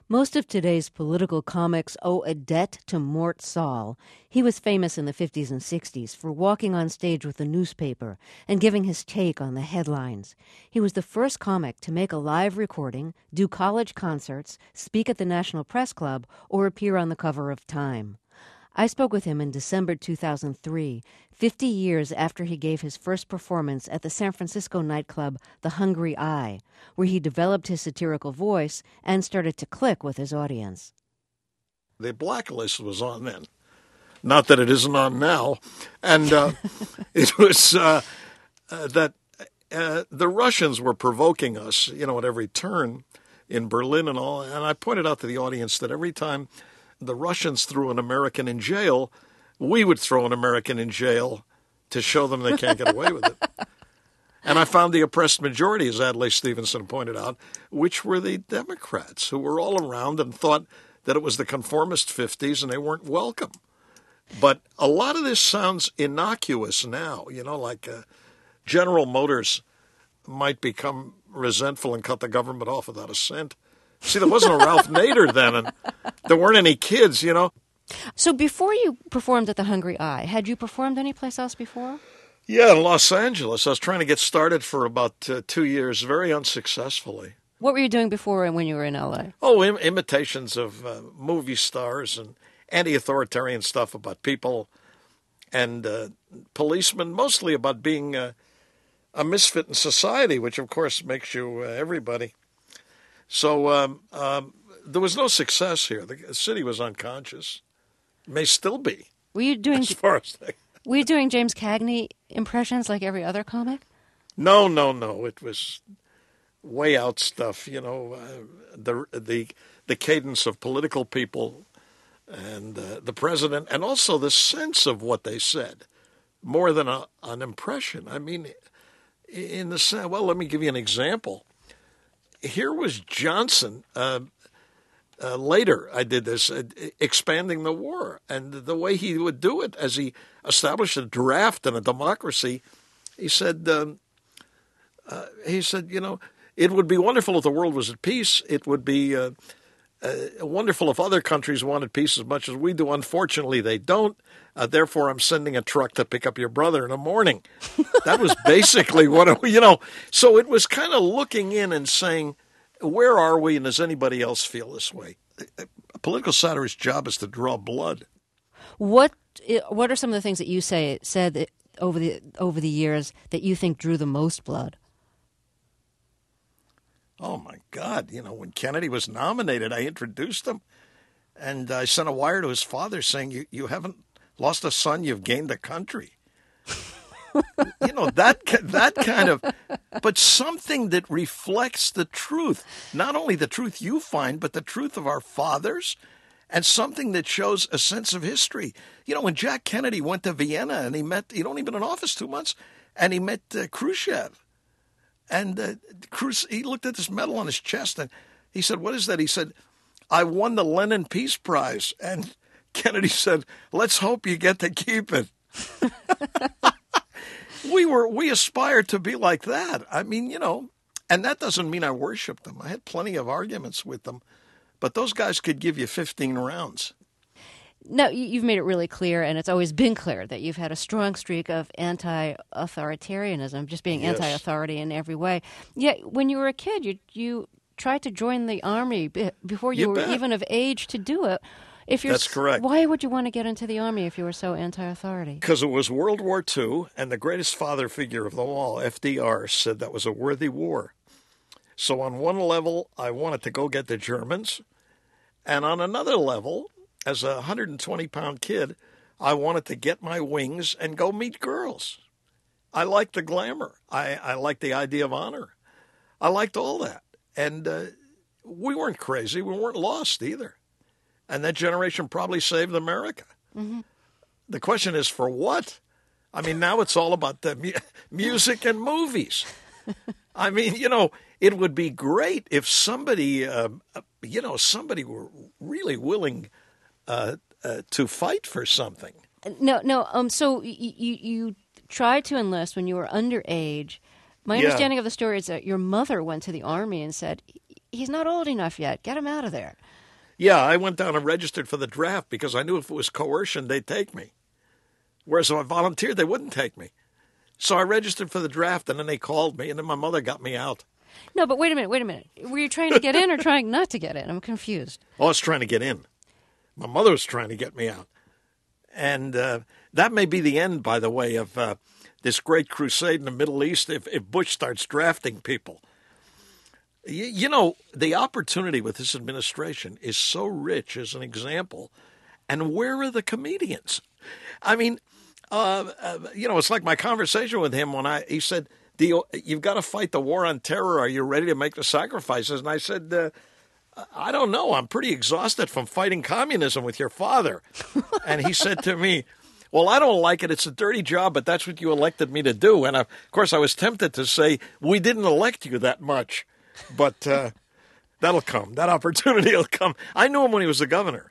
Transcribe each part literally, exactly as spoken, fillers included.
Most of today's political comics owe a debt to Mort Sahl. He was famous in the fifties and sixties for walking on stage with a newspaper and giving his take on the headlines. He was the first comic to make a live recording, do college concerts, speak at the National Press Club, or appear on the cover of Time. I spoke with him in December two thousand three, fifty years after he gave his first performance at the San Francisco nightclub The Hungry Eye, where he developed his satirical voice and started to click with his audience. The blacklist was on then. Not that it isn't on now. And uh, it was uh, uh, that uh, the Russians were provoking us, you know, at every turn in Berlin and all. And I pointed out to the audience that every time the Russians threw an American in jail, we would throw an American in jail to show them they can't get away with it. And I found the oppressed majority, as Adlai Stevenson pointed out, which were the Democrats, who were all around and thought that it was the conformist fifties and they weren't welcome. But a lot of this sounds innocuous now, you know, like uh, General Motors might become resentful and cut the government off without a cent. See, there wasn't a Ralph Nader then, and there weren't any kids, you know. So before you performed at the Hungry Eye, had you performed anyplace else before? Yeah, in Los Angeles. I was trying to get started for about uh, two years, very unsuccessfully. What were you doing before when you were in L A? Oh, Im- imitations of uh, movie stars and anti-authoritarian stuff about people and uh, policemen, mostly about being uh, a misfit in society, which, of course, makes you uh, everybody. So um, um, there was no success here. The city was unconscious. May still be. Were you doing? As far as they... Were you doing James Cagney impressions like every other comic? No, no, no. It was way out stuff. You know, uh, the the the cadence of political people and uh, the president, and also the sense of what they said, more than a, an impression. I mean, in the sense. Well, let me give you an example. Here was Johnson. Uh, uh, later, I did this, uh, expanding the war. And the way he would do it, as he established a draft and a democracy, he said, um, uh, he said, you know, it would be wonderful if the world was at peace. It would be uh, uh, wonderful if other countries wanted peace as much as we do. Unfortunately, they don't. Uh, therefore, I'm sending a truck to pick up your brother in the morning. That was basically what, it, you know, so it was kind of looking in and saying, where are we and does anybody else feel this way? A political satirist's job is to draw blood. What What are some of the things that you say said that over the over the years that you think drew the most blood? Oh, my God. You know, when Kennedy was nominated, I introduced him, and I sent a wire to his father saying, you, you haven't lost a son, you've gained a country. You know, that that kind of, but something that reflects the truth, not only the truth you find, but the truth of our fathers, and something that shows a sense of history. You know, when Jack Kennedy went to Vienna and he met, he'd only been in office two months, and he met uh, Khrushchev. And uh, Khrushchev, he looked at this medal on his chest and he said, what is that? He said, I won the Lenin Peace Prize. And Kennedy said, let's hope you get to keep it. We were, we aspired to be like that. I mean, you know, and that doesn't mean I worshiped them. I had plenty of arguments with them, but those guys could give you fifteen rounds. No, you've made it really clear, and it's always been clear that you've had a strong streak of anti-authoritarianism, just being Yes. anti-authority in every way. Yet, when you were a kid, you you tried to join the army before you, You were bet. even of age to do it. If you're, That's correct. Why would you want to get into the army if you were so anti-authority? Because it was World War Two, and the greatest father figure of them all, F D R, said that was a worthy war. So on one level, I wanted to go get the Germans, and on another level, as a one hundred twenty pound kid, I wanted to get my wings and go meet girls. I liked the glamour. I, I liked the idea of honor. I liked all that. And uh, we weren't crazy. We weren't lost either. And that generation probably saved America. Mm-hmm. The question is, for what? I mean, now it's all about the mu- music and movies. I mean, you know, it would be great if somebody, uh, you know, somebody were really willing uh, uh, to fight for something. No, no. Um. So you you, you tried to enlist when you were underage. My Yeah. understanding of the story is that your mother went to the army and said, he's not old enough yet. Get him out of there. Yeah, I went down and registered for the draft because I knew if it was coercion, they'd take me. Whereas if I volunteered, they wouldn't take me. So I registered for the draft, and then they called me, and then my mother got me out. No, but wait a minute, wait a minute. Were you trying to get in or trying not to get in? I'm confused. Oh, I was trying to get in. My mother was trying to get me out. And uh, that may be the end, by the way, of uh, this great crusade in the Middle East if, if Bush starts drafting people. You, you know, the opportunity with this administration is so rich as an example. And where are the comedians? I mean, uh, uh, you know, it's like my conversation with him when I he said, Do you, you've got to fight the war on terror. Are you ready to make the sacrifices? And I said, uh, I don't know. I'm pretty exhausted from fighting communism with your father. And he said to me, well, I don't like it. It's a dirty job, but that's what you elected me to do. And, of course, I was tempted to say, we didn't elect you that much. But uh, that'll come. That opportunity will come. I knew him when he was the governor.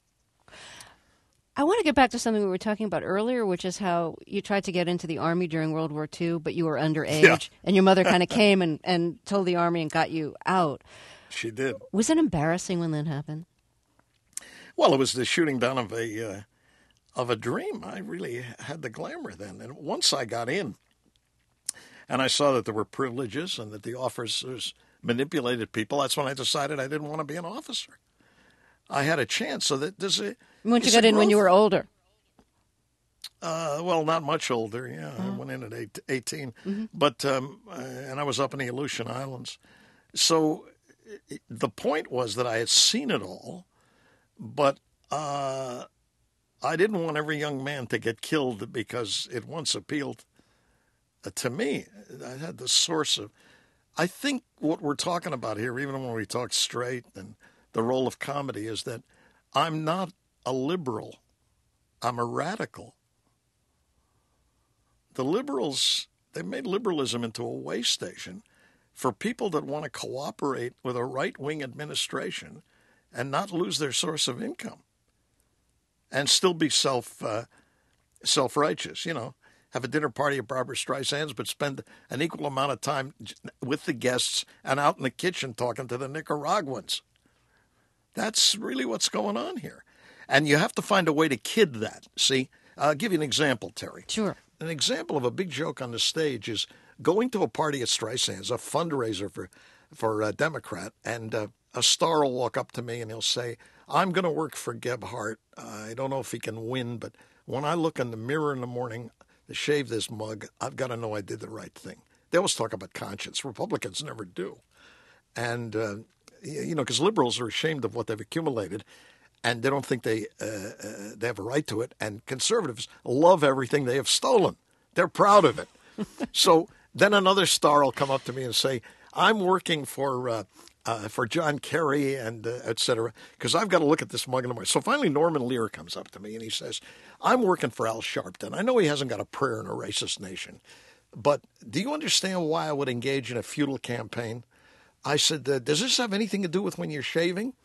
I want to get back to something we were talking about earlier, which is how you tried to get into the Army during World War Two, but you were underage, yeah. and your mother kind of came and, and told the Army and got you out. She did. Was it embarrassing when that happened? Well, it was the shooting down of a uh, of a dream. I really had the glamour then. And once I got in, and I saw that there were privileges and that the officers manipulated people, that's when I decided I didn't want to be an officer. I had a chance. So that there's a Once you got in when you were older? Uh, well, not much older. Yeah, oh. I went in at eight, eighteen. Mm-hmm. But, um, uh, and I was up in the Aleutian Islands. So it, the point was that I had seen it all, but uh, I didn't want every young man to get killed because it once appealed uh, to me. I had the source of, I think what we're talking about here, even when we talk straight and the role of comedy, is that I'm not a liberal. I'm a radical. The liberals, they made liberalism into a way station for people that want to cooperate with a right-wing administration and not lose their source of income and still be self, uh, self-righteous, you know. Have a dinner party at Barbra Streisand's, but spend an equal amount of time with the guests and out in the kitchen talking to the Nicaraguans. That's really what's going on here. And you have to find a way to kid that. See, I'll give you an example, Terry. Sure. An example of a big joke on the stage is going to a party at Streisand's, a fundraiser for, for a Democrat, and uh, a star will walk up to me and he'll say, I'm going to work for Gebhardt. I don't know if he can win, but when I look in the mirror in the morning to shave this mug, I've got to know I did the right thing. They always talk about conscience. Republicans never do. And, uh, you know, because liberals are ashamed of what they've accumulated, and they don't think they uh, uh, they have a right to it. And conservatives love everything they have stolen. They're proud of it. So then another star will come up to me and say, I'm working for uh, uh, for John Kerry and uh, et cetera, because I've got to look at this mug in the morning. So finally Norman Lear comes up to me and he says, I'm working for Al Sharpton. I know he hasn't got a prayer in a racist nation, but do you understand why I would engage in a futile campaign? I said, uh, does this have anything to do with when you're shaving?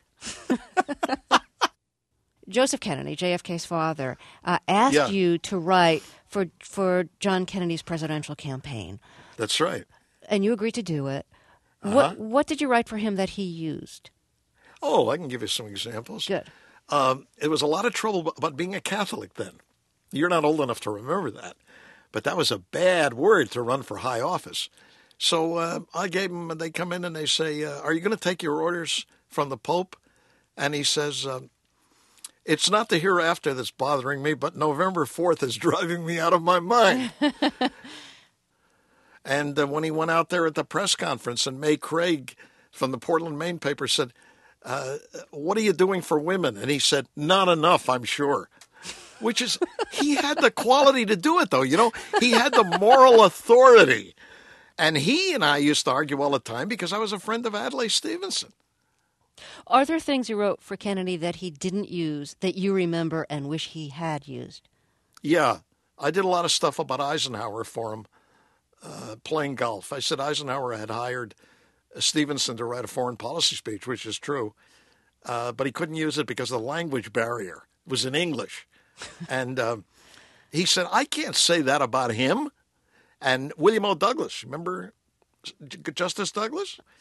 Joseph Kennedy, J F K's father, uh, asked yeah. you to write for for John Kennedy's presidential campaign. That's right. And you agreed to do it. Uh-huh. What what did you write for him that he used? Oh, I can give you some examples. Good. Um, it was a lot of trouble about being a Catholic then. You're not old enough to remember that. But that was a bad word to run for high office. So uh, I gave them, they come in and they say, uh, are you going to take your orders from the Pope? And he says, um, it's not the hereafter that's bothering me, but November fourth is driving me out of my mind. And uh, when he went out there at the press conference, and May Craig from the Portland, Maine paper said, uh, what are you doing for women? And he said, not enough, I'm sure. Which is, he had the quality to do it, though. You know, he had the moral authority. And he and I used to argue all the time because I was a friend of Adlai Stevenson. Are there things you wrote for Kennedy that he didn't use that you remember and wish he had used? Yeah. I did a lot of stuff about Eisenhower for him, uh, playing golf. I said Eisenhower had hired Stevenson to write a foreign policy speech, which is true, uh, but he couldn't use it because of the language barrier. It was in English. And uh, he said, I can't say that about him. And William O. Douglas, remember Justice Douglas?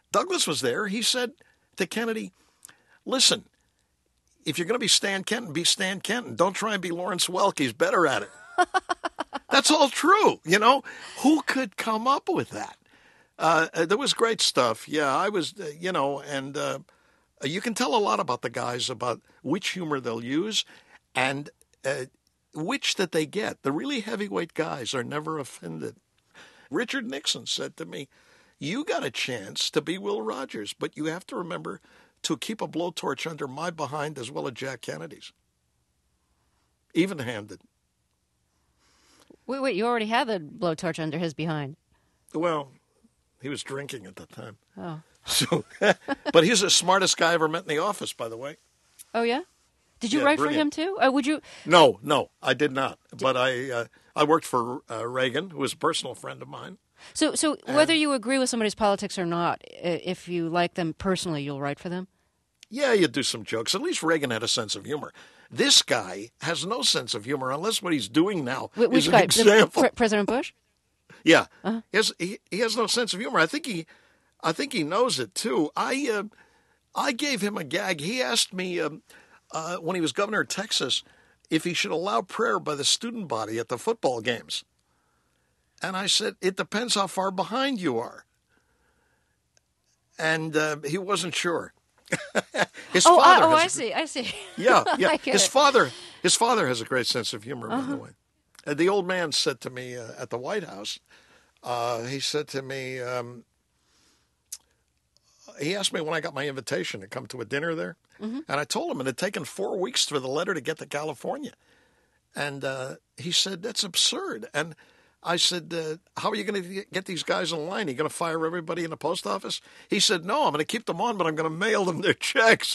Douglas was there. He said to Kennedy, listen, if you're going to be Stan Kenton, be Stan Kenton. Don't try and be Lawrence Welk. He's better at it. That's all true, you know. Who could come up with that? Uh, there was great stuff. Yeah, I was, uh, you know, and uh, you can tell a lot about the guys, about which humor they'll use and uh, which that they get. The really heavyweight guys are never offended. Richard Nixon said to me, you got a chance to be Will Rogers, but you have to remember to keep a blowtorch under my behind as well as Jack Kennedy's. Even-handed. Wait, wait, you already had the blowtorch under his behind. Well, he was drinking at the time. Oh. So, but he's the smartest guy I ever met in the office, by the way. Oh, yeah? Did you Yeah, write brilliant. for him, too? Uh, would you? No, no, I did not. Did... But I uh, I worked for uh, Reagan, who was a personal friend of mine. So, so and... whether you agree with somebody's politics or not, if you like them personally, you'll write for them? Yeah, you do some jokes. At least Reagan had a sense of humor. This guy has no sense of humor unless what he's doing now Wh- which is an guy? example. Pre- President Bush? Yeah, uh-huh. he, has, he he has no sense of humor. I think he, I think he knows it too. I uh, I gave him a gag. He asked me um, uh, when he was governor of Texas if he should allow prayer by the student body at the football games, and I said it depends how far behind you are. And uh, he wasn't sure. His oh, father I, oh, has I a, see, I see. Yeah, yeah. I get his it. father, his father has a great sense of humor, uh-huh. by the way. And the old man said to me uh, at the White House, uh, he said to me, um, he asked me when I got my invitation to come to a dinner there. Mm-hmm. And I told him it had taken four weeks for the letter to get to California. And uh, he said, that's absurd. And I said, uh, how are you going to get these guys in line? Are you going to fire everybody in the post office? He said, no, I'm going to keep them on, but I'm going to mail them their checks.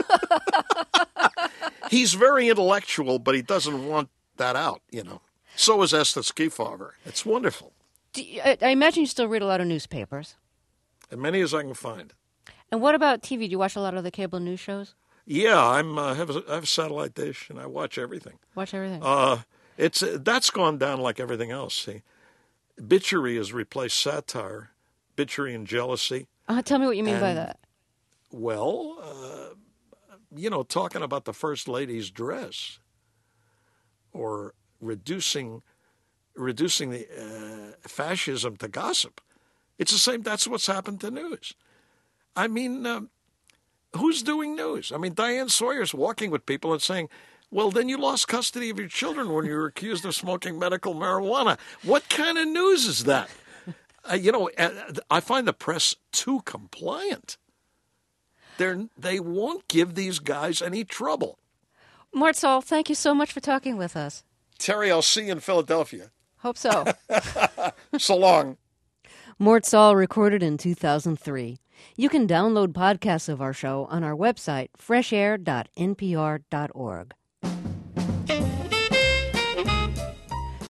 He's very intellectual, but he doesn't want that out, you know. So is Estes Kefauver. It's wonderful. Do you, I, I imagine you still read a lot of newspapers. As many as I can find. And what about T V? Do you watch a lot of the cable news shows? Yeah, I'm uh, have a, I have a satellite dish, and I watch everything. Watch everything. Uh, it's uh, that's gone down like everything else. See, bitchery has replaced satire, bitchery and jealousy. Uh, tell me what you mean and, by that. Well, uh, you know, talking about the first lady's dress, or reducing reducing the uh, fascism to gossip. It's the same. That's what's happened to news. I mean, uh, who's doing news? I mean, Diane Sawyer's walking with people and saying, well, then you lost custody of your children when you were accused of smoking medical marijuana. What kind of news is that? Uh, you know, I find the press too compliant. They're, they won't give these guys any trouble. Mort Sahl, thank you so much for talking with us. Terry, I'll see you in Philadelphia. Hope so. So long. Mort Sahl recorded in two thousand three. You can download podcasts of our show on our website, fresh air dot n p r dot org.